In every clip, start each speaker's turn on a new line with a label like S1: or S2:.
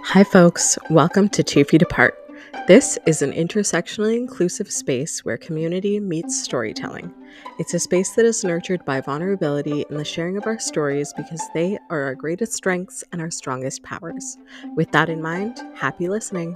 S1: Hi, folks. Welcome to 2 Feet Apart. This is an intersectionally inclusive space where community meets storytelling. It's a space that is nurtured by vulnerability and the sharing of our stories because they are our greatest strengths and our strongest powers. With that in mind, happy listening.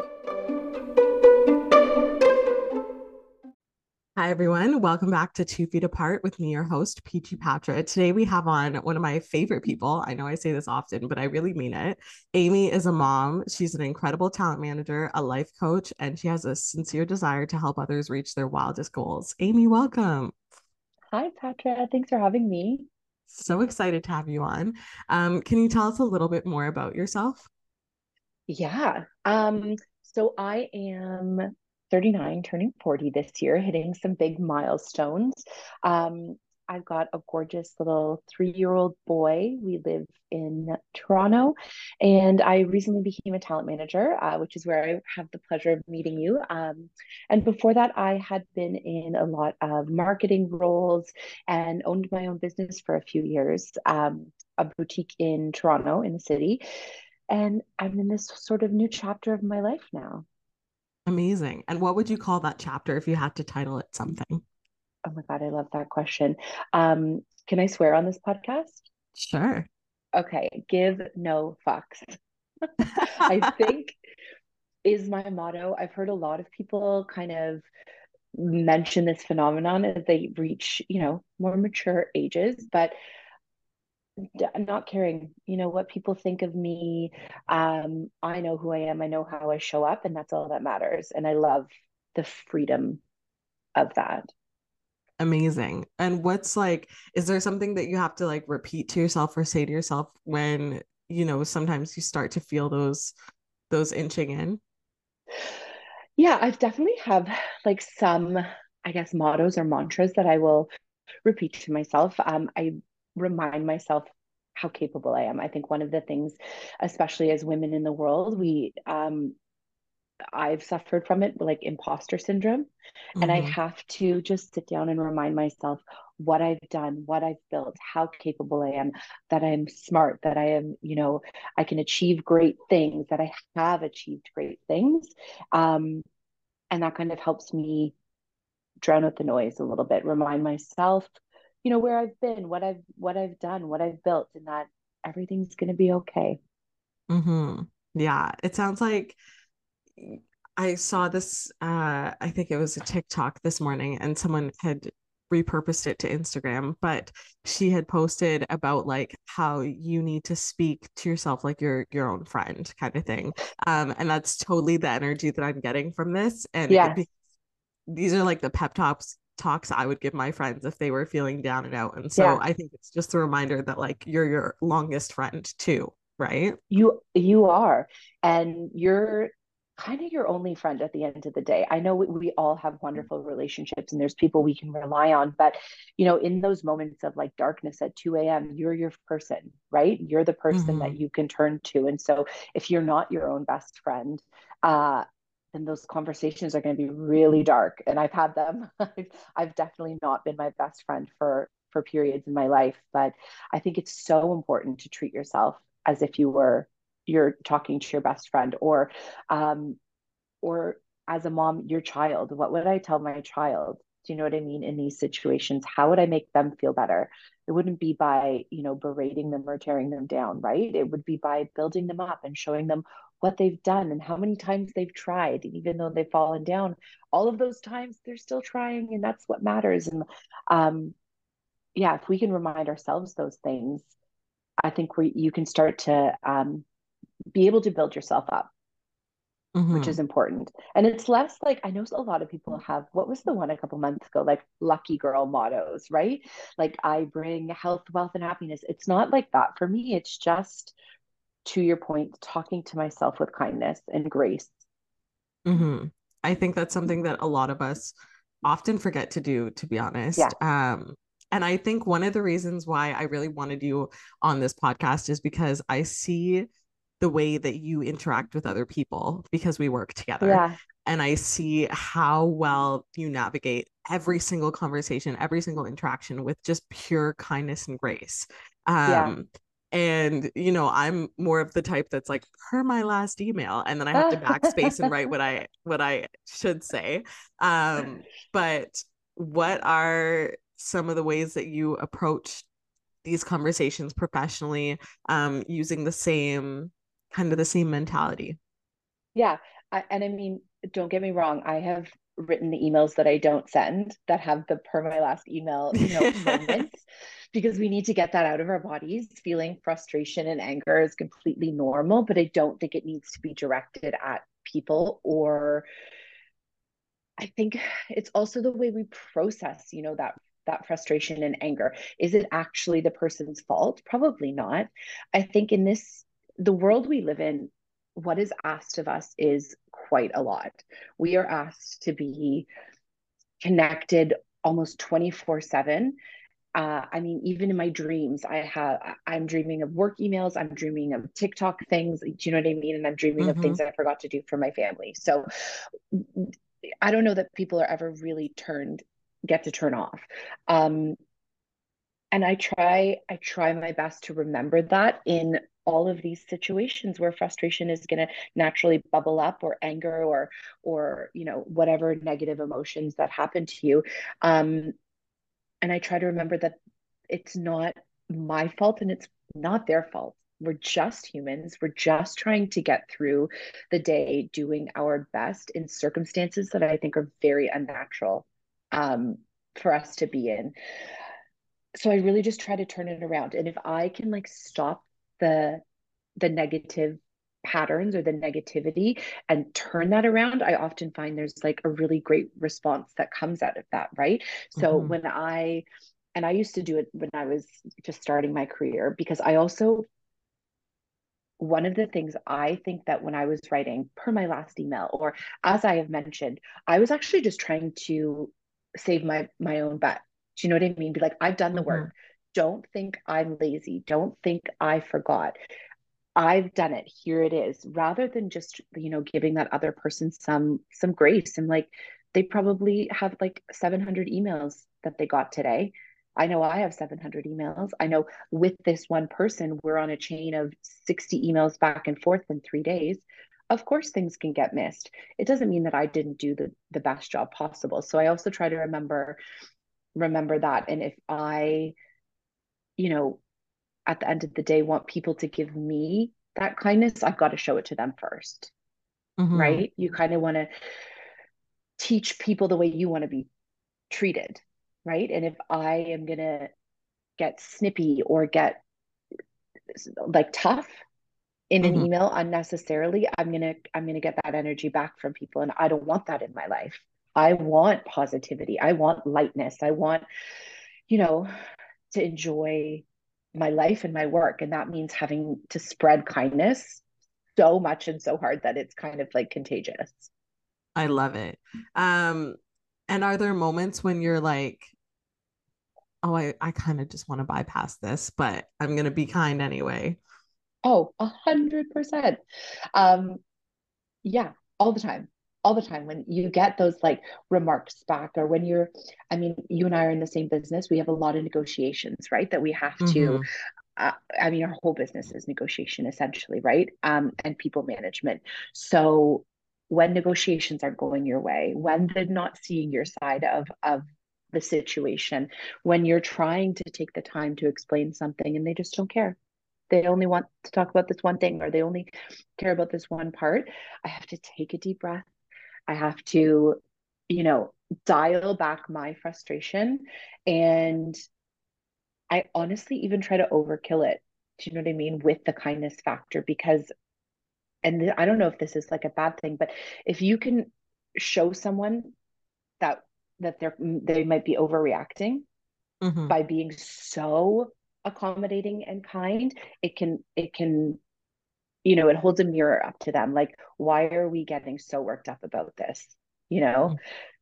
S1: Hi, everyone. Welcome back to 2 Feet Apart with me, your host, Peachy Patra. Today, we have on one of my favorite people. I know I say this often, but I really mean it. Amy is a mom. She's an incredible talent manager, a life coach, and she has a sincere desire to help others reach their wildest goals. Amy, welcome.
S2: Hi, Patra. Thanks for having me.
S1: So excited to have you on. Can you tell us a little bit more about yourself?
S2: Yeah. So I am 39, turning 40 this year, hitting some big milestones. Um, I've got a gorgeous little 3-year-old boy. We live in Toronto, and I recently became a talent manager, which is where I have the pleasure of meeting you. And before that, I had been in a lot of marketing roles and owned my own business for a few years, a boutique in Toronto, in the city. And I'm in this sort of new chapter of my life now.
S1: Amazing. And what would you call that chapter if you had to title it something?
S2: Oh my God, I love that question. Can I swear on this podcast?
S1: Sure.
S2: Okay, give no fucks. I think is my motto. I've heard a lot of people kind of mention this phenomenon as they reach, more mature ages, but not caring, what people think of me. I know who I am, I know how I show up, and that's all that matters. And I love the freedom of that.
S1: Amazing. And what's like, is there something that you have to like repeat to yourself or say to yourself when, sometimes you start to feel those inching in?
S2: Yeah, I've definitely have like some, I guess, mottos or mantras that I will repeat to myself. I remind myself how capable I am. I think one of the things, especially as women in the world, I've suffered from it, like imposter syndrome. And I
S1: Hmm.
S2: have to just sit down and remind myself what I've done, what I've built, how capable I am, that I'm smart, that I am, I can achieve great things, that I have achieved great things. Um, and that kind of helps me drown out the noise a little bit, remind myself, where I've been, what I've done, what I've built, and that everything's going to be okay.
S1: Hmm. Yeah. It sounds like I saw this, I think it was a TikTok this morning, and someone had repurposed it to Instagram, but she had posted about like how you need to speak to yourself like you're your own friend kind of thing. And that's totally the energy that I'm getting from this. And
S2: Yes.
S1: these are like the pep talks I would give my friends if they were feeling down and out. And so
S2: Yeah.
S1: I think it's just a reminder that like you're your longest friend too, right?
S2: You are, and you're kind of your only friend at the end of the day. I know we all have wonderful relationships and there's people we can rely on, but in those moments of like darkness at 2 a.m., you're your person, right? You're the person that
S1: Hmm.
S2: you can turn to. And so if you're not your own best friend, uh, then those conversations are going to be really dark. And I've had them. I've definitely not been my best friend for periods in my life, but I think it's so important to treat yourself as if you're talking to your best friend, um or as a mom, your child. What would I tell my child? Do you know what I mean? In these situations, how would I make them feel better? It wouldn't be by, berating them or tearing them down, right? It would be by building them up and showing them what they've done and how many times they've tried, even though they've fallen down. All of those times they're still trying, and that's what matters. And um, yeah, if we can remind ourselves those things, I think you can start to be able to build yourself up, which is
S1: Hmm.
S2: important. And it's less like, I know a lot of people have, what was the one a couple months ago, like lucky girl mottos, right? Like I bring health, wealth, and happiness. It's not like that for me. It's just, to your point, talking to myself with kindness and grace.
S1: Hmm. I think that's something that a lot of us often forget to do, to be honest.
S2: Yeah.
S1: And I think one of the reasons why I really wanted you on this podcast is because I see the way that you interact with other people because we work together.
S2: Yeah.
S1: And I see how well you navigate every single conversation, every single interaction with just pure kindness and grace.
S2: Yeah.
S1: Um, And, you know, I'm more of the type that's like, per my last email, and then I have to backspace and write what I should say. But what are some of the ways that you approach these conversations professionally, using the same kind of the same mentality?
S2: Yeah. And I mean, don't get me wrong. I have written the emails that I don't send that have the per my last email, moments, because we need to get that out of our bodies. Feeling frustration and anger is completely normal, but I don't think it needs to be directed at people. Or I think it's also the way we process, that frustration and anger. Is it actually the person's fault? Probably not. I think in the world we live in, what is asked of us is quite a lot. We are asked to be connected almost 24/7. I mean, even in my dreams, I'm dreaming of work emails, I'm dreaming of TikTok things. Do you know what I mean? And I'm dreaming of
S1: Mm-hmm.
S2: things that I forgot to do for my family. So I don't know that people are ever really get to turn off. Um, and I try my best to remember that in all of these situations where frustration is going to naturally bubble up, or anger, or whatever negative emotions that happen to you. um and I try to remember that it's not my fault and it's not their fault. We're just humans. We're just trying to get through the day, doing our best in circumstances that I think are very unnatural, um, for us to be in. So I really just try to turn it around. And if I can like stop the negative patterns or the negativity and turn that around, I often find there's like a really great response that comes out of that, right? So
S1: Mm-hmm.
S2: when I used to do it when I was just starting my career, because I also, one of the things I think that when I was writing per my last email, or as I have mentioned, I was actually just trying to save my own butt. Do you know what I mean? Be like, I've done the
S1: Mm-hmm.
S2: work. Don't think I'm lazy. Don't think I forgot. I've done it. Here it is. Rather than just, giving that other person some grace, and like they probably have like 700 emails that they got today. I know I have 700 emails. I know with this one person, we're on a chain of 60 emails back and forth in 3 days. Of course, things can get missed. It doesn't mean that I didn't do the best job possible. So I also try to remember that. And if I, you know, at the end of the day want people to give me that kindness, I've got to show it to them first,
S1: Mm-hmm.
S2: right? You kind of want to teach people the way you want to be treated, right? And if I am going to get snippy or get like tough in an
S1: Mm-hmm.
S2: email unnecessarily, I'm going to get that energy back from people, and I don't want that in my life. I want positivity. I want lightness. I want, you know, to enjoy my life and my work. And that means having to spread kindness so much and so hard that it's kind of like contagious.
S1: I love it. Um, and are there moments when you're like, oh, I kind of just want to bypass this, but I'm gonna be kind anyway?
S2: Oh, 100%. Um, yeah, all the time. All the time when you get those like remarks back, or when I mean, you and I are in the same business. We have a lot of negotiations, right? That we have to,
S1: Mm-hmm.
S2: I mean, our whole business is negotiation essentially, right? And people management. So when negotiations aren't going your way, when they're not seeing your side of the situation, when you're trying to take the time to explain something and they just don't care, they only want to talk about this one thing, or they only care about this one part, I have to take a deep breath. I have to, you know, dial back my frustration. And I honestly even try to overkill it. Do you know what I mean? With the kindness factor, because, and I don't know if this is like a bad thing, but if you can show someone that they might be overreacting
S1: Mm-hmm.
S2: by being so accommodating and kind, it can it holds a mirror up to them. Like, why are we getting so worked up about this? You know,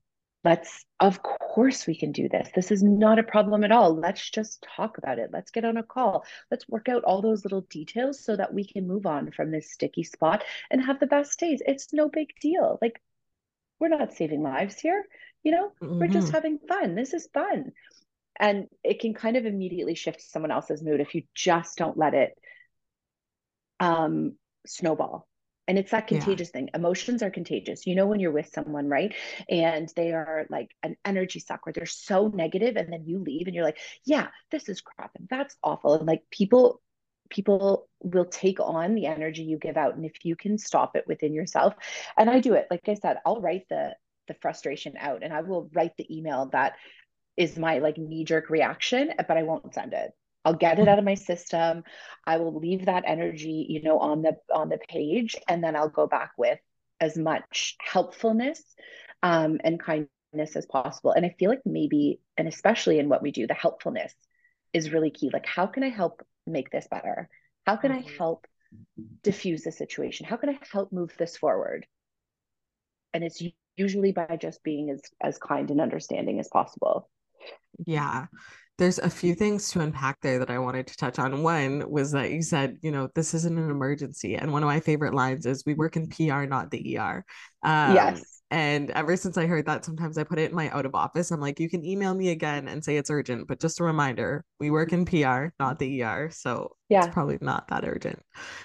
S2: of course we can do this. This is not a problem at all. Let's just talk about it. Let's get on a call. Let's work out all those little details so that we can move on from this sticky spot and have the best days. It's no big deal. Like, we're not saving lives here. We're just
S1: Mm-hmm.
S2: having fun. This is fun. And it can kind of immediately shift someone else's mood if you just don't let it um, snowball. And it's that
S1: Yeah.
S2: contagious thing. Emotions are contagious. You know, when you're with someone, right? And they are like an energy suck where they're so negative, and then you leave and you're like, yeah, this is crap and that's awful. And like people will take on the energy you give out. And if you can stop it within yourself, and I do it, like I said, I'll write the frustration out, and I will write the email that is my like knee jerk reaction, but I won't send it. I'll get it out of my system. I will leave that energy, you know, on the page, and then I'll go back with as much helpfulness and kindness as possible. And I feel like maybe, and especially in what we do, the helpfulness is really key. Like, how can I help make this better? How can I
S1: Mhm.
S2: help diffuse the situation? How can I help move this forward? And it's usually by just being as kind and understanding as possible.
S1: Yeah. There's a few things to unpack there that I wanted to touch on. One was that you said, this isn't an emergency. And one of my favorite lines is, we work in PR, not the ER.
S2: Yes.
S1: And ever since I heard that, sometimes I put it in my out of office. I'm like, you can email me again and say it's urgent, but just a reminder, we work in PR, not the ER. So it's
S2: Yeah.
S1: probably not that urgent.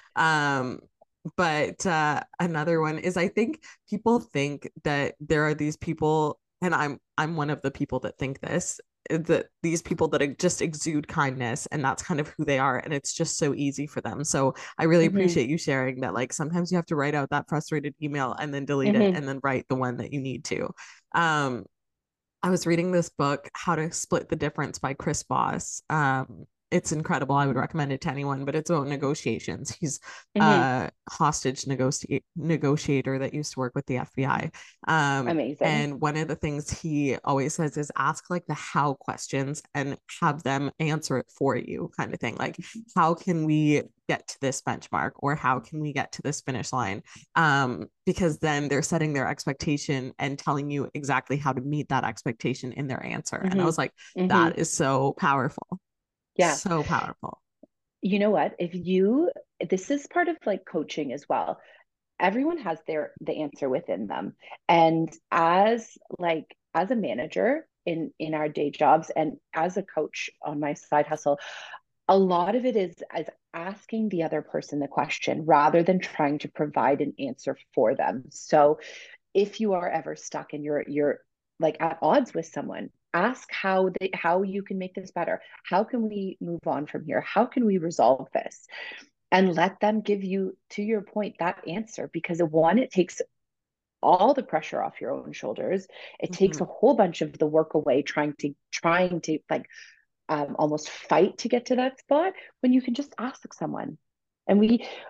S1: Um, but another one is, I think people think that there are these people, and I'm one of the people that think this, that these people that just exude kindness, and that's kind of who they are, and it's just so easy for them. So I really
S2: Mm-hmm.
S1: appreciate you sharing that. Like, sometimes you have to write out that frustrated email and then delete it
S2: Mm-hmm.
S1: and then write the one that you need to. um I was reading this book, How to Split the Difference by Chris Voss. It's incredible. I would recommend it to anyone, but it's about negotiations. He's
S2: Mm-hmm.
S1: a hostage negotiator that used to work with the FBI.
S2: Amazing.
S1: And one of the things he always says is, ask like the how questions and have them answer it for you, kind of thing. Like, how can we get to this benchmark, or how can we get to this finish line? Because then they're setting their expectation and telling you exactly how to meet that expectation in their answer. And I
S2: Mm-hmm.
S1: was like,
S2: Mm-hmm.
S1: that is so powerful.
S2: Yeah.
S1: So powerful.
S2: You know what? This is part of like coaching as well. Everyone has the answer within them. And as a manager in our day jobs and as a coach on my side hustle, a lot of it is as asking the other person the question rather than trying to provide an answer for them. So if you are ever stuck and you're like at odds with someone, ask how you can make this better. How can we move on from here? How can we resolve this? And let them give you, to your point, that answer, because one, it takes all the pressure off your own shoulders. It takes a
S1: Mm-hmm.
S2: whole bunch of the work away trying to like almost fight to get to that spot when you can just ask someone. And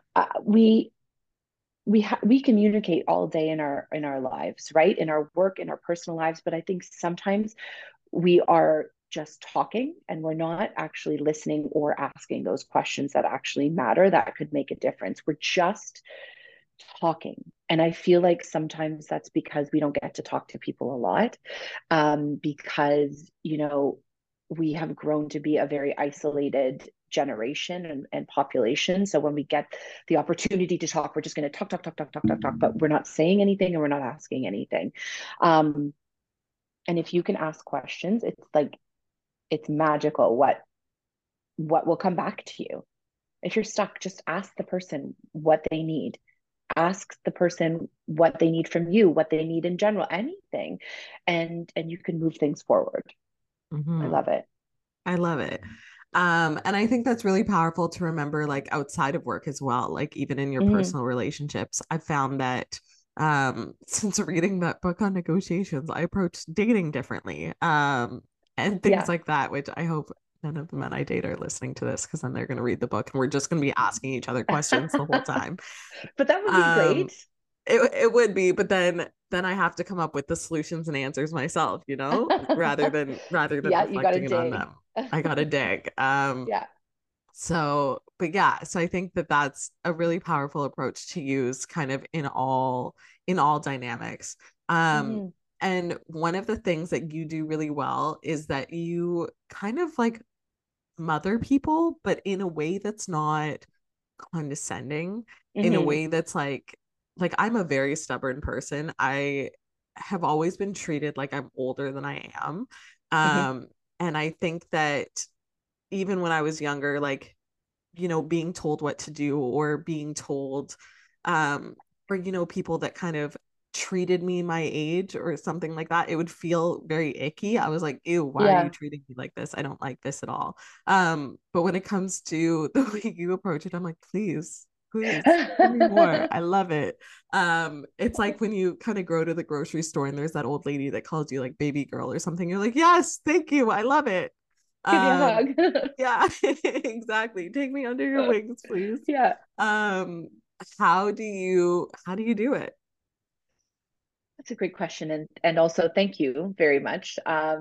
S2: we communicate all day in our lives, right? In our work, in our personal lives. But I think sometimes we are just talking and we're not actually listening or asking those questions that actually matter, that could make a difference. We're just talking. And I feel like sometimes that's because we don't get to talk to people a lot, because, we have grown to be a very isolated generation and population. So when we get the opportunity to talk, we're just going to talk, talk, talk, talk, talk, talk, talk, but we're not saying anything and we're not asking anything. Um, and if you can ask questions, it's like it's magical what will come back to you. If you're stuck, just ask the person what they need. Ask the person what they need from you, what they need in general, anything, and you can move things forward. I
S1: Mm-hmm.
S2: love it.
S1: I love it. And I think that's really powerful to remember, like outside of work as well, like even in your
S2: Mm-hmm.
S1: personal relationships. I found that since reading that book on negotiations, I approach dating differently. And things
S2: Yeah.
S1: like that, which I hope none of the men I date are listening to this, because then they're going to read the book and we're just going to be asking each other questions the whole time.
S2: But that would be
S1: Um,
S2: great.
S1: it would be, but then I have to come up with the solutions and answers myself, rather than
S2: Yeah, you got to
S1: reflecting it on
S2: dig.
S1: them. I gotta dig.
S2: Yeah.
S1: But yeah, so I think that that's a really powerful approach to use, kind of in all dynamics. Um,
S2: Mm-hmm.
S1: and one of the things that you do really well is that you kind of like mother people, but in a way that's not condescending, in a
S2: Mm-hmm.
S1: way that's like I'm a very stubborn person. I have always been treated like I'm older than I am.
S2: Mm-hmm.
S1: Um And I think that even when I was younger, like, being told what to do, or being told, um, or, people that kind of treated me my age or something like that, it would feel very icky. I was like, ew, why are you
S2: Yeah.
S1: treating me like this? I don't like this at all. But when it comes to the way you approach it, I'm like, please give me more. I love it. It's like when you kind of go to the grocery store and there's that old lady that calls you like baby girl or something, you're like, yes, thank you, I love it.
S2: Give me a
S1: um
S2: hug.
S1: yeah, exactly. Take me under your wings, please.
S2: Yeah.
S1: Um, how do you do it?
S2: That's a great question. And also thank you very much.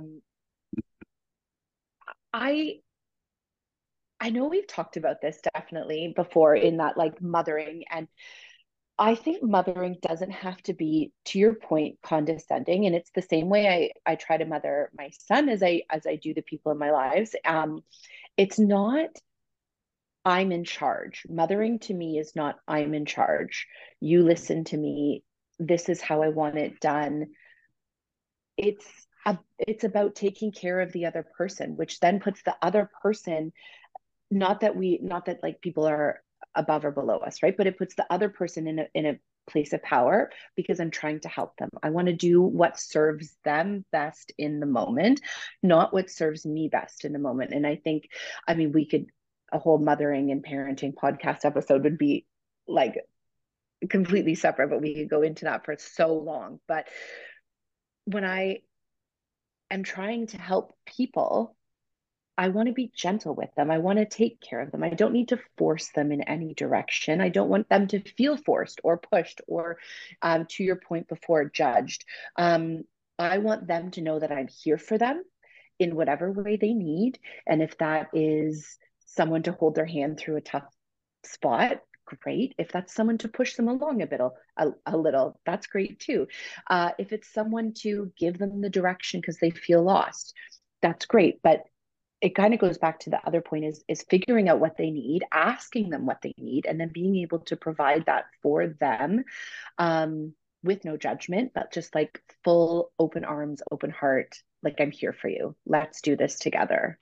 S2: I I know we've talked about this definitely before in that like mothering, and I think mothering doesn't have to be, to your point, condescending. And it's the same way I try to mother my son as I do the people in my lives. It's not I'm in charge. Mothering to me is not I'm in charge. You listen to me. This is how I want it done. It's it's about taking care of the other person, which then puts the other person, not that like people are above or below us, right? But it puts the other person in a place of power because I'm trying to help them. I want to do what serves them best in the moment, not what serves me best in the moment. And I think, I mean, we could, a whole mothering and parenting podcast episode would be like completely separate, but we could go into that for so long. But when I am trying to help people, I want to be gentle with them. I want to take care of them. I don't need to force them in any direction. I don't want them to feel forced or pushed or, to your point before, judged. Um, I want them to know that I'm here for them in whatever way they need. And if that is someone to hold their hand through a tough spot, great. If that's someone to push them along a little, that's great too. If it's someone to give them the direction because they feel lost, that's great. But it kind of goes back to the other point, is figuring out what they need, asking them what they need, and then being able to provide that for them, um, with no judgment, but just like full open arms, open heart, like I'm here for you. Let's do this together.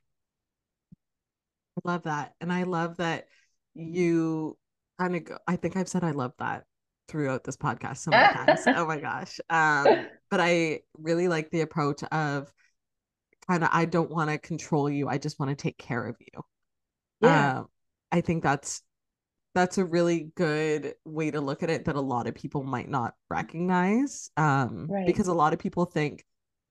S1: I love that. And I love that you kind of go, I think I've said I love that throughout this podcast so many times. Oh my gosh. But I really like the approach of kind of, I don't want to control you. I just want to take care of you.
S2: Yeah.
S1: I think that's a really good way to look at it that a lot of people might not recognize.
S2: Right.
S1: Because a lot of people think,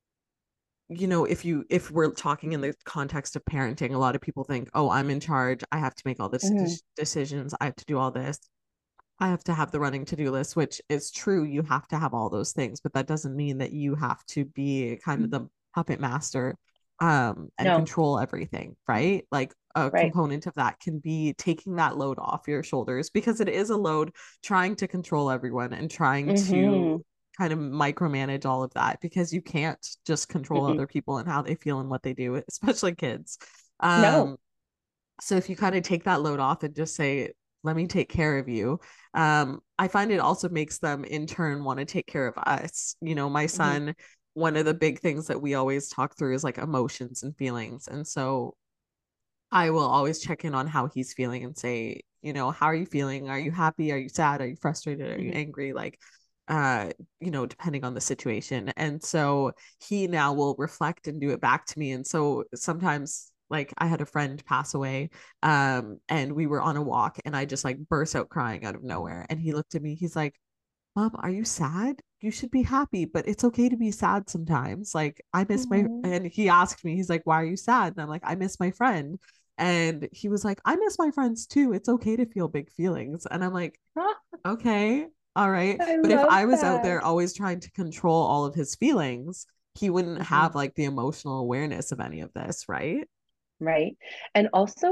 S1: if we're talking in the context of parenting, a lot of people think, oh, I'm in charge, I have to make all this
S2: Mhm.
S1: decisions, I have to do all this, I have to have the running to-do list, which is true. You have to have all those things, but that doesn't mean that you have to be kind of the puppet master, and
S2: No.
S1: control everything, right? Like a
S2: Right.
S1: component of that can be taking that load off your shoulders, because it is a load trying to control everyone and trying to
S2: Hmm.
S1: kind of micromanage all of that, because you can't just control
S2: Mm-mm.
S1: other people and how they feel and what they do, especially kids.
S2: No.
S1: Um, so if you kind of take that load off and just say, let me take care of you, I find it also makes them in turn want to take care of us. My
S2: Hmm.
S1: son, one of the big things that we always talk through is like emotions and feelings. And so I will always check in on how he's feeling and say, how are you feeling? Are you happy? Are you sad? Are you frustrated? Are you
S2: Hmm.
S1: angry? Like, uh, depending on the situation. And so he now will reflect and do it back to me. And so sometimes, like, I had a friend pass away, and we were on a walk and I just like burst out crying out of nowhere. And he looked at me, he's like, Mom, are you sad? You should be happy, but it's okay to be sad sometimes. Like, I miss my,
S2: Hmm.
S1: and he asked me, he's like, why are you sad? And I'm like, I miss my friend. And he was like, I miss my friends too. It's okay to feel big feelings. And I'm like, okay, all right.
S2: I
S1: But if
S2: love
S1: I was out
S2: that.
S1: there always trying to control all of his feelings, he wouldn't
S2: Hmm.
S1: have like the emotional awareness of any of this, right?
S2: Right. And also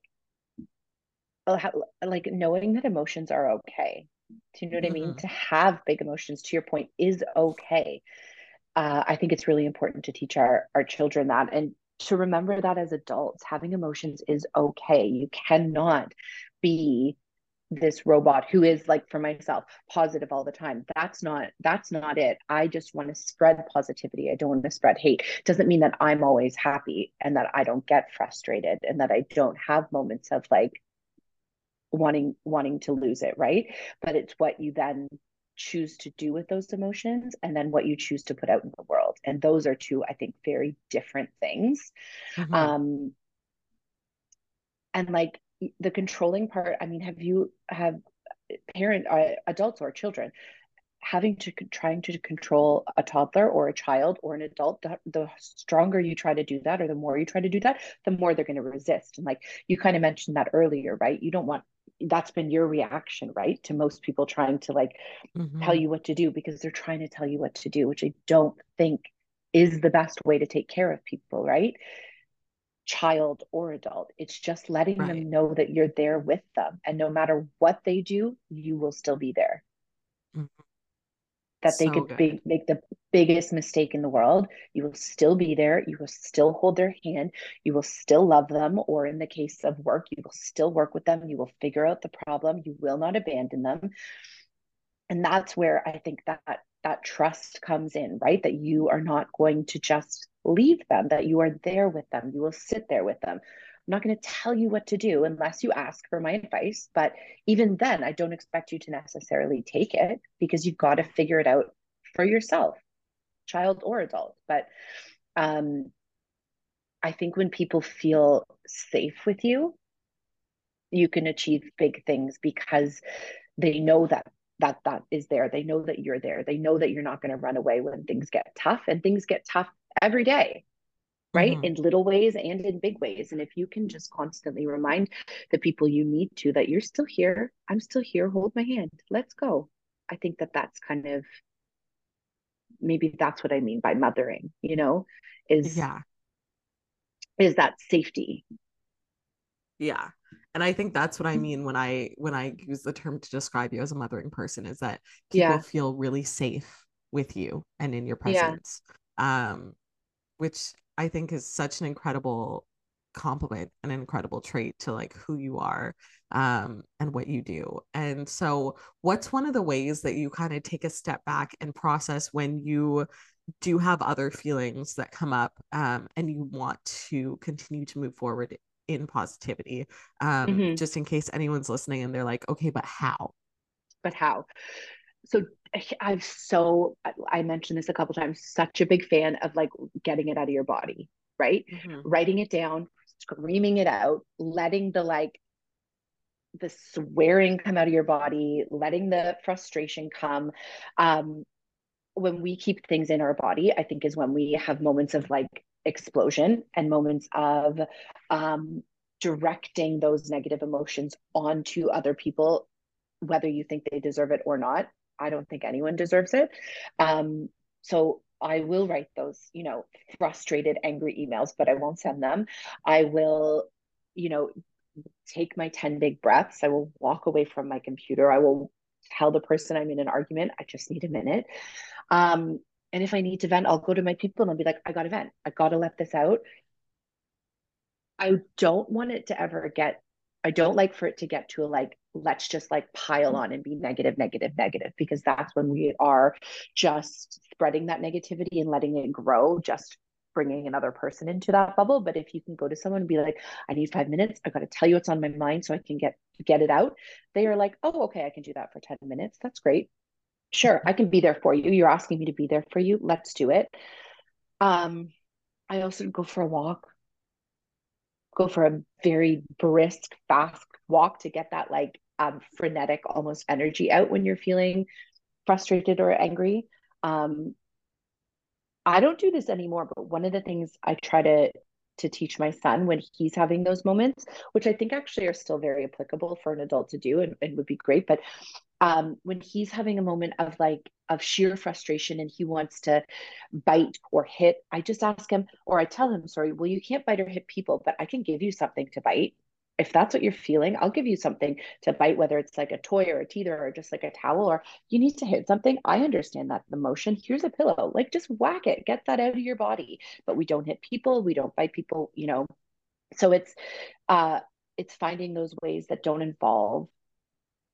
S2: like knowing that emotions are okay. Do you know what I mean?
S1: Mm-hmm.
S2: To have big emotions, to your point, is okay. I think it's really important to teach our children that, and to remember that as adults, having emotions is okay. You cannot be this robot who is, like, for myself, positive all the time. That's not it. I just want to spread positivity. I don't want to spread hate. Doesn't mean that I'm always happy and that I don't get frustrated and that I don't have moments of like wanting to lose it, right? But it's what you then choose to do with those emotions and then what you choose to put out in the world. And those are two, I think, very different things.
S1: Mm-hmm.
S2: um and like the controlling part, I mean, have parent adults or children having to trying to control a toddler or a child or an adult, the stronger you try to do that, or the more you try to do that, the more they're going to resist. And like you kind of mentioned that earlier, right? You don't want, that's been your reaction, right, to most people trying to like tell
S1: Mm-hmm.
S2: you what to do, because they're trying to tell you what to do, which I don't think is the best way to take care of people, right? Child or adult. It's just letting
S1: Right.
S2: them know that you're there with them. And no matter what they do, you will still be there.
S1: Mhm.
S2: That they
S1: So
S2: could
S1: good.
S2: make the biggest mistake in the world. You will still be there. You will still hold their hand. You will still love them. Or in the case of work, you will still work with them. You will figure out the problem. You will not abandon them. And that's where I think that trust comes in, right? That you are not going to just leave them, that you are there with them. You will sit there with them. I'm not going to tell you what to do unless you ask for my advice. But even then, I don't expect you to necessarily take it, because you've got to figure it out for yourself, child or adult. But um, I think when people feel safe with you, you can achieve big things, because they know that is there. They know that you're there. They know that you're not going to run away when things get tough, and things get tough every day, right?
S1: Mm-hmm.
S2: In little ways and in big ways. And if you can just constantly remind the people you need to that you're still here, I'm still here, hold my hand, let's go. I think that that's kind of, maybe that's what I mean by mothering, is
S1: Yeah.
S2: is that safety.
S1: Yeah. And I think that's what I mean when I use the term to describe you as a mothering person, is that people
S2: Yeah.
S1: feel really safe with you and in your
S2: Yeah.
S1: presence. Um, which I think is such an incredible compliment, an incredible trait to like who you are, and what you do. And so what's one of the ways that you kind of take a step back and process when you do have other feelings that come up, and you want to continue to move forward in positivity,
S2: Mm-hmm.
S1: just in case anyone's listening and they're like, okay, but how?
S2: But how? So I mentioned this a couple times, such a big fan of like getting it out of your body, right?
S1: Mm-hmm.
S2: Writing it down, screaming it out, letting the swearing come out of your body, letting the frustration come. Um, when we keep things in our body, I think is when we have moments of like explosion and moments of um, directing those negative emotions onto other people, whether you think they deserve it or not. I don't think anyone deserves it. So I will write those, frustrated, angry emails, but I won't send them. I will, you know, take my 10 big breaths. I will walk away from my computer. I will tell the person I'm in an argument, I just need a minute. Um, and if I need to vent, I'll go to my people and I'll be like, I got to vent. I got to let this out. I don't want it to ever get, I don't like for it to get to a like, let's just like pile on and be negative, negative, negative, because that's when we are just spreading that negativity and letting it grow, just bringing another person into that bubble. But if you can go to someone and be like, I need 5 minutes, I got to tell you what's on my mind so I can get it out. They are like, oh, okay, I can do that for 10 minutes. That's great. Sure, I can be there for you. You're asking me to be there for you. Let's do it. Um, I also go for a walk, go for a very brisk, fast walk to get that like frenetic almost energy out when you're feeling frustrated or angry. Um, I don't do this anymore, but one of the things I try to teach my son when he's having those moments, which I think actually are still very applicable for an adult to do and would be great, but when he's having a moment of like of sheer frustration and he wants to bite or hit, I just ask him, or I tell him, sorry, well, you can't bite or hit people, but I can give you something to bite. If that's what you're feeling, I'll give you something to bite, whether it's like a toy or a teether or just like a towel, or you need to hit something. I understand that emotion. Here's a pillow. Like just whack it, get that out of your body. But we don't hit people, we don't bite people. So uh it's finding those ways that don't involve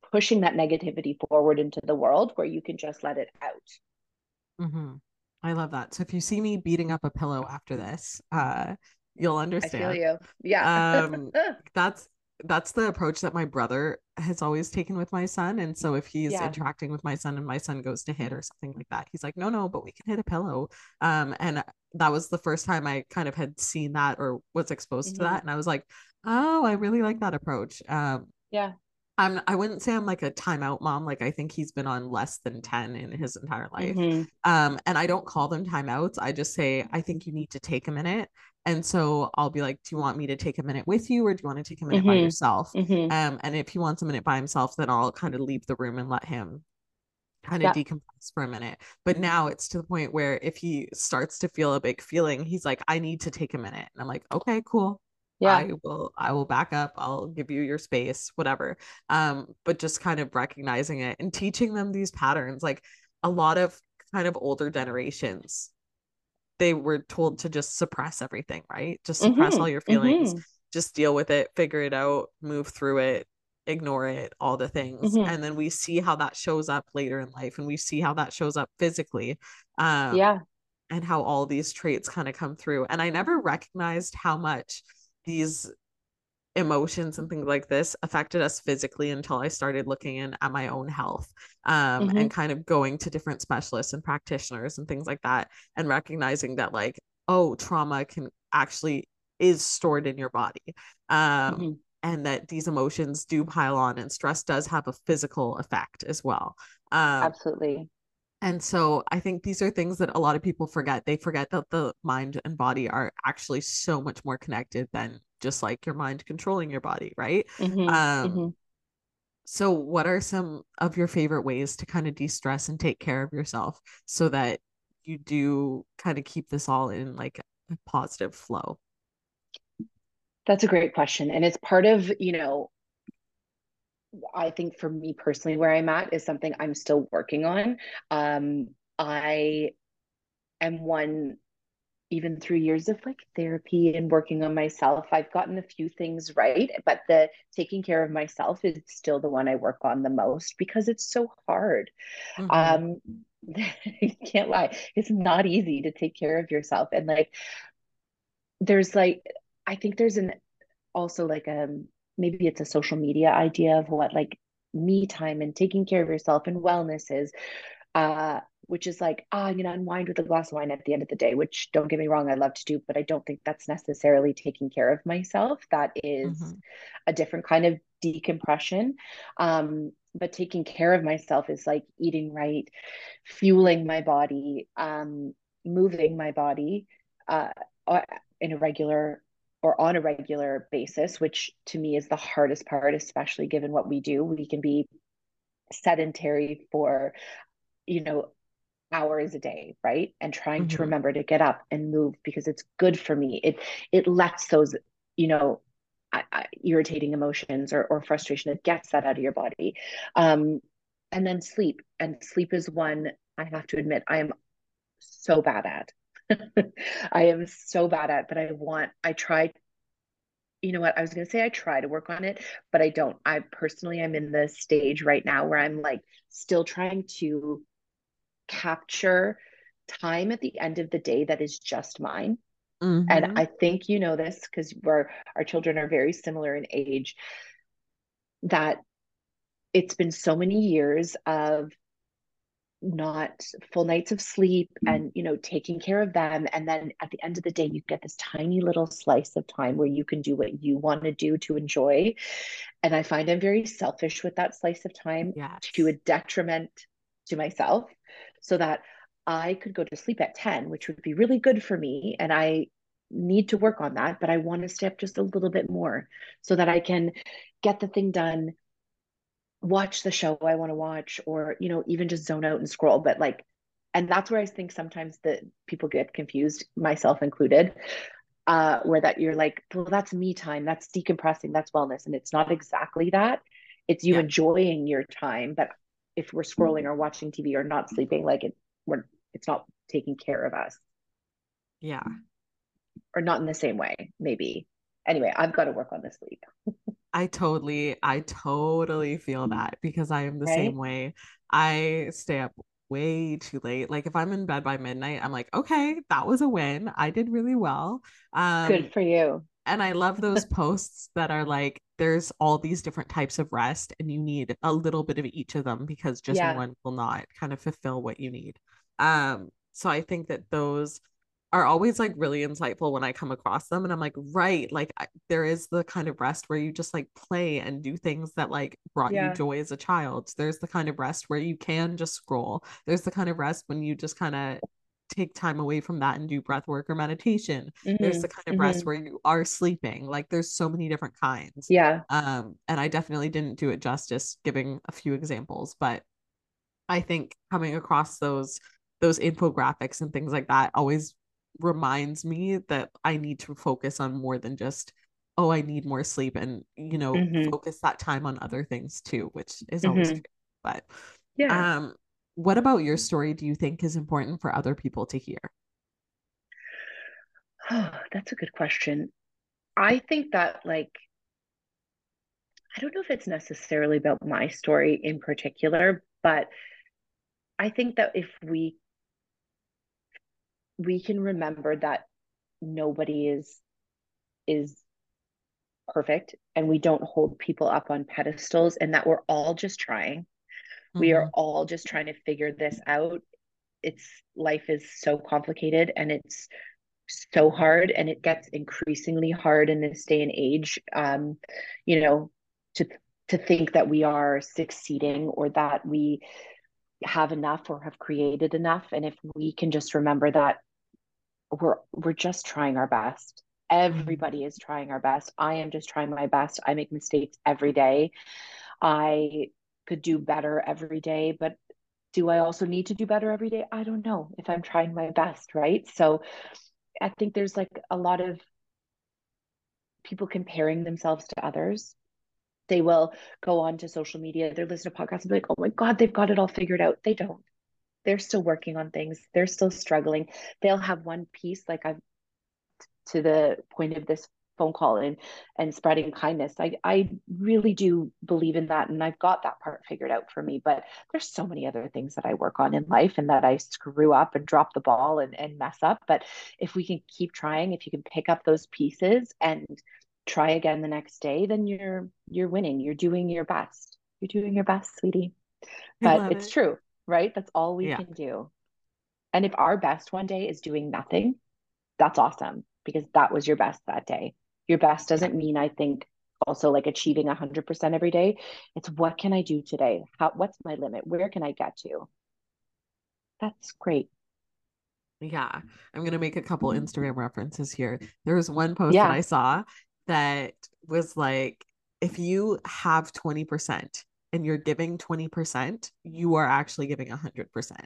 S2: pushing that negativity forward into the world where you can just let it out.
S1: Mm-hmm. I love that. So if you see me beating up a pillow after this, you'll
S2: I feel
S1: understand.
S2: you. Yeah.
S1: Um, that's that's the approach that my brother has always taken with my son. And so if he's
S2: Yeah.
S1: interacting with my son and my son goes to hit or something like that, he's like, no, no, but we can hit a pillow. And that was the first time I kind of had seen that or was exposed to
S2: Mm-hmm.
S1: that. And I was like, oh, I really like that approach.
S2: Yeah.
S1: I wouldn't say I'm like a timeout mom. Like I think he's been on less than 10 in his entire life.
S2: Mm-hmm.
S1: And I don't call them timeouts. I just say I think you need to take a minute. And so I'll be like, do you want me to take a minute with you or do you want to take a minute by
S2: Mm-hmm.
S1: yourself?
S2: Mm-hmm.
S1: And if he wants a minute by himself, then I'll kind of leave the room and let him kind of
S2: Yeah.
S1: decompress for a minute. But now it's to the point where if he starts to feel a big feeling, he's like, I need to take a minute. And I'm like, okay, cool.
S2: Yeah.
S1: I will back up. I'll give you your space, whatever. But just kind of recognizing it and teaching them these patterns. Like a lot of kind of older generations, they were told to just suppress everything, right? Just suppress
S2: Mm-hmm.
S1: all your feelings,
S2: Mm-hmm.
S1: just deal with it, figure it out, move through it, ignore it, all the things.
S2: Mm-hmm.
S1: And then we see how that shows up later in life and we see how that shows up physically. Um,
S2: Yeah.
S1: and how all these traits kind of come through. And I never recognized how much these emotions and things like this affected us physically until I started looking in at my own health,
S2: Mm-hmm.
S1: and kind of going to different specialists and practitioners and things like that, and recognizing that like, oh, trauma can actually is stored in your body.
S2: Mm-hmm.
S1: And that these emotions do pile on and stress does have a physical effect as well. Um,
S2: Absolutely.
S1: and so I think these are things that a lot of people forget. They forget that the mind and body are actually so much more connected than just like your mind controlling your body, right?
S2: Mm-hmm.
S1: Um,
S2: Mm-hmm.
S1: so what are some of your favorite ways to kind of de-stress and take care of yourself so that you do kind of keep this all in like a positive flow?
S2: That's a great question. And it's part of, I think for me personally, where I'm at is something I'm still working on. I am one, even through years of like therapy and working on myself, I've gotten a few things right, but the taking care of myself is still the one I work on the most because it's so hard.
S1: Mm-hmm.
S2: Um, I can't lie, it's not easy to take care of yourself. And like, there's like, I think there's an also like maybe it's a social media idea of what like me time and taking care of yourself and wellness is, which is like, I'm gonna unwind with a glass of wine at the end of the day, which don't get me wrong, I love to do, but I don't think that's necessarily taking care of myself. That is
S1: Mm-hmm.
S2: a different kind of decompression. But taking care of myself is like eating right, fueling my body, moving my body uh, in a regular or on a regular basis, which to me is the hardest part, especially given what we do. We can be sedentary for, you know, hours a day, right? And trying to
S1: Mm-hmm.
S2: remember to get up and move because it's good for me. It lets those, you know, irritating emotions or frustration, it gets that out of your body. Um, and then sleep. And sleep is one I have to admit I am so bad at. I am so bad at, but I try, you know what, I was going to say I try to work on it, but I don't. I personally am in the stage right now where I'm like still trying to capture time at the end of the day that is just mine. And
S1: Mm-hmm.
S2: I think you know this because our children are very similar in age, that it's been so many years of not full nights of sleep and taking care of them, and then at the end of the day you get this tiny little slice of time where you can do what you want to do to enjoy. And I find I'm very selfish with that slice of time to a
S1: Yes.
S2: detriment to myself, so that I could go to sleep at 10, which would be really good for me, and I need to work on that, but I want to stay up just a little bit more so that I can get the thing done, watch the show I want to watch, or even just zone out and scroll. But like, and that's where I think sometimes that people get confused, myself included, where that you're like, well, that's me time, that's decompressing, that's wellness, and it's not exactly that. It's you
S1: Yeah.
S2: enjoying your time, but if we're scrolling or watching TV or not sleeping, like it's not taking care of us,
S1: Yeah.
S2: or not in the same way maybe. Anyway, I've got to work on the sleep.
S1: I totally feel that because I am the same
S2: Right?
S1: way. I stay up way too late. Like if I'm in bed by midnight, I'm like, okay, that was a win. I did really well.
S2: Good
S1: Um,
S2: for you.
S1: and I love those posts that are like, there's all these different types of rest, and you need a little bit of each of them because just
S2: Yeah.
S1: one will not kind of fulfill what you need. So I think that those are always like really insightful when I come across them. And I'm like, right, like there is the kind of rest where you just like play and do things that like brought you
S2: Yeah.
S1: joy as a child. There's the kind of rest where you can just scroll. There's the kind of rest when you just kind of take time away from that and do breath work or meditation. There's the
S2: Hmm.
S1: kind of rest
S2: Hmm.
S1: where you are sleeping. Like there's so many different kinds.
S2: Yeah.
S1: And I definitely didn't do it justice giving a few examples, but I think coming across those infographics and things like that always reminds me that I need to focus on more than just, oh, I need more sleep, and
S2: Hmm.
S1: focus that time on other things too, which is always
S2: Hmm.
S1: true. But
S2: Yeah.
S1: um what about your story do you think is important for other people to hear?
S2: Oh, that's a good question. I think that, like, I don't know if it's necessarily about my story in particular, but I think that if we can remember that nobody is perfect, and we don't hold people up on pedestals, and that we're all just trying. We are
S1: Mm-hmm.
S2: all just trying to figure this out. It's Life is so complicated, and it's so hard, and it gets increasingly hard in this day and age. You know, to think that we are succeeding, or that we have enough or have created enough. And if we can just remember that we're just trying our best.
S1: Mm-hmm.
S2: Everybody is trying our best. I am just trying my best. I make mistakes every day. I could do better every day, but do I also need to do better every day? I don't know if I'm trying my best, right? So I think there's like a lot of people comparing themselves to others. They will go on to social media, they're listening to podcasts and be like, oh my God, they've got it all figured out. They don't. They're still working on things. They're still struggling. They'll have one piece, like I've, to the point of this phone call, and spreading kindness. I really do believe in that, and I've got that part figured out for me. But there's so many other things that I work on in life, and that I screw up and drop the ball and mess up. But if we can keep trying, if you can pick up those pieces and try again the next day, then you're winning. You're doing your best. You're doing your best, sweetie.
S1: I
S2: But
S1: love
S2: it's
S1: it.
S2: true, right? That's all we
S1: Yeah.
S2: can do. And if our best one day is doing nothing, that's awesome, because that was your best that day. Your best
S1: Yeah.
S2: doesn't mean, I think, also like achieving 100% every day. It's what can I do today? What's my limit? Where can I get to? That's great.
S1: Yeah, I'm gonna make a couple Instagram references here. There was one post that
S2: Yeah.
S1: I saw that was like, if you have 20% and you're giving 20%, you are actually giving 100%.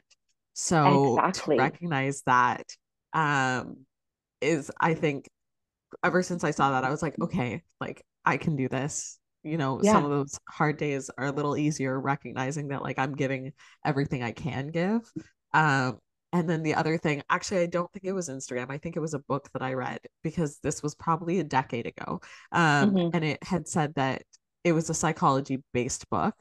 S1: So to
S2: Exactly.
S1: recognize that um is, I think, ever since I saw that, I was like, okay, like I can do this. Some
S2: Yeah.
S1: of those hard days are a little easier recognizing that like I'm giving everything I can give. Um, and then the other thing, actually, I don't think it was Instagram. I think it was a book that I read because this was probably a decade ago.
S2: Hmm.
S1: And it had said that it was a psychology based book.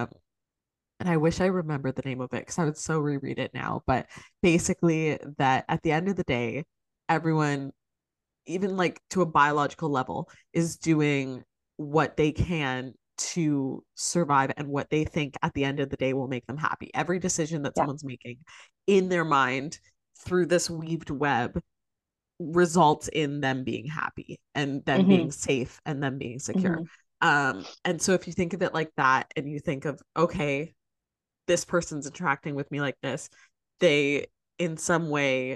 S1: And I wish I remembered the name of it because I would so reread it now. But basically, that at the end of the day, everyone, even like to a biological level, is doing what they can to survive and what they think at the end of the day will make them happy. Every decision that
S2: Yeah.
S1: someone's making in their mind through this weaved web results in them being happy and them being
S2: Hmm.
S1: safe and them being secure.
S2: Hmm.
S1: And so if you think of it like that and you think of, okay, this person's interacting with me like this, they in some way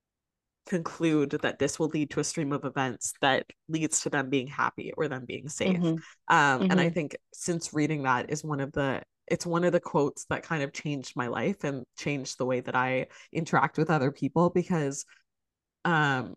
S1: conclude that this will lead to a stream of events that leads to them being happy or them being safe.
S2: Hmm.
S1: And I
S2: Hmm.
S1: think since reading that is it's one of the quotes that kind of changed my life and changed the way that I interact with other people because um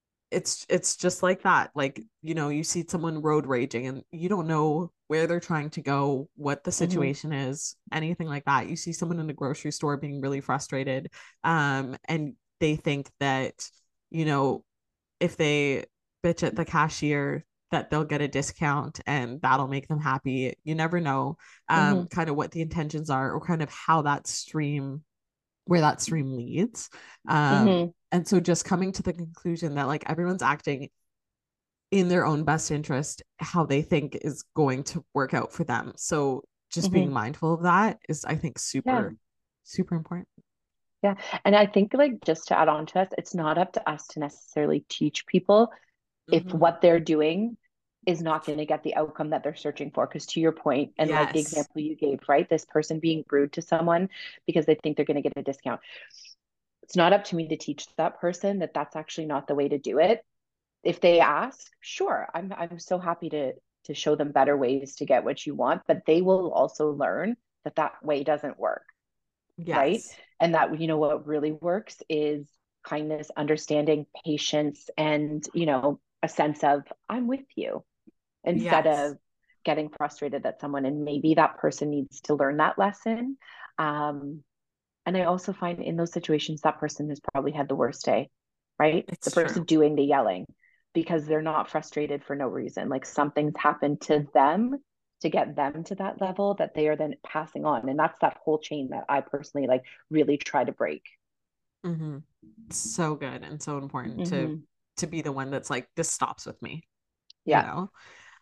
S1: it's just like that. Like, you see someone road raging and you don't know where they're trying to go, what the
S2: Hmm.
S1: situation is, anything like that. You see someone in the grocery store being really frustrated, and they think that, you know, if they bitch at the cashier, that they'll get a discount and that'll make them happy. You never know
S2: Mm-hmm.
S1: kind of what the intentions are or kind of how that stream where that stream leads.
S2: Mm-hmm.
S1: And so just coming to the conclusion that like everyone's acting in their own best interest, how they think is going to work out for them. So just
S2: Mm-hmm.
S1: being mindful of that is, I think,
S2: Yeah.
S1: super, super important.
S2: Yeah. And I think, like, just to add on to us, it's not up to us to necessarily teach people if
S1: Mm-hmm.
S2: what they're doing is not going to get the outcome that they're searching for. Because to your point, and like the
S1: Yes.
S2: example you gave, right? This person being rude to someone because they think they're going to get a discount. It's not up to me to teach that person that that's actually not the way to do it. If they ask, sure, I'm so happy to show them better ways to get what you want, but they will also learn that that way doesn't work, right?
S1: Yes.
S2: And that, you know, what really works is kindness, understanding, patience, and, you know, a sense of I'm with you instead
S1: Yes.
S2: of getting frustrated at someone. And maybe that person needs to learn that lesson. um, and I also find in those situations, that person has probably had the worst day, right? The
S1: It's
S2: person
S1: true.
S2: doing the yelling, because they're not frustrated for no reason. Like something's happened to them to get them to that level that they are then passing on. And that's that whole chain that I personally like really try to break.
S1: Mm-hmm. So good and so important
S2: Mm-hmm.
S1: to be the one that's like, this stops with me, you
S2: Yeah.
S1: know?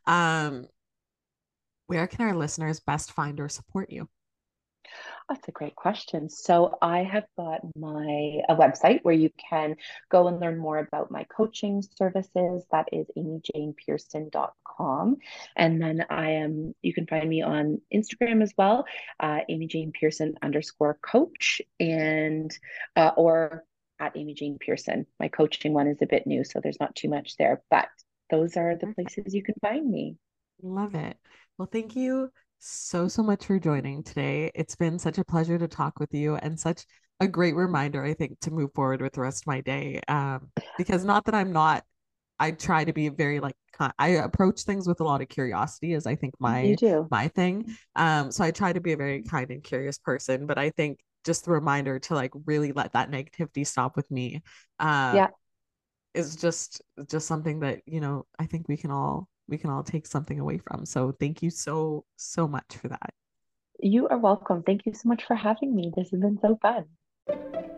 S1: Where can our listeners best find or support you?
S2: That's a great question. So I have got my a website where you can go and learn more about my coaching services. That is amyjanepearson.com. And then you can find me on Instagram as well, Amy Jane Pearson _ coach, and or at Amy Jane Pearson. My coaching one is a bit new, so there's not too much there, but those are the
S1: Perfect.
S2: places you can find me.
S1: Love it. Well, thank you so, so much for joining today. It's been such a pleasure to talk with you and such a great reminder, I think, to move forward with the rest of my day. Because not that I'm not, I try to be very like, I approach things with a lot of curiosity as I think
S2: You do.
S1: my thing. So I try to be a very kind and curious person, but I think just the reminder to like really let that negativity stop with me, uh,
S2: Yeah.
S1: is just something that, you know, I think we can all take something away from. So thank you so so much for that.
S2: You are welcome. Thank you so much for having me. This has been so fun.